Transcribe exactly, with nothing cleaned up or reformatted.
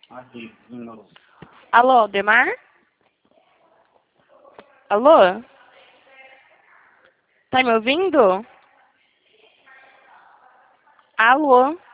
Aqui, de novo. Alô, Demar? Alô? Tá me ouvindo? Alô?